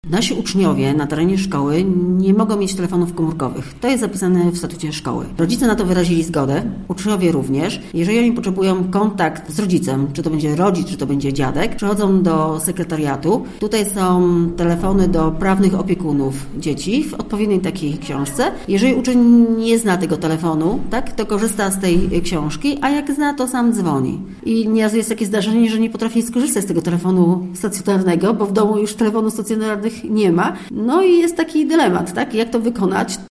Nasi uczniowie na terenie szkoły nie mogą mieć telefonów komórkowych. To jest zapisane w statucie szkoły. Rodzice na to wyrazili zgodę, uczniowie również. Jeżeli oni potrzebują kontakt z rodzicem, czy to będzie rodzic, czy to będzie dziadek, przychodzą do sekretariatu. Tutaj są telefony do prawnych opiekunów dzieci w odpowiedniej takiej książce. Jeżeli uczeń nie zna tego telefonu, tak, to korzysta z tej książki, a jak zna, to sam dzwoni. I nieraz jest takie zdarzenie, że nie potrafi skorzystać z tego telefonu stacjonarnego, bo w domu już telefonu stacjonarnych nie ma. No i jest taki dylemat, tak? Jak to wykonać?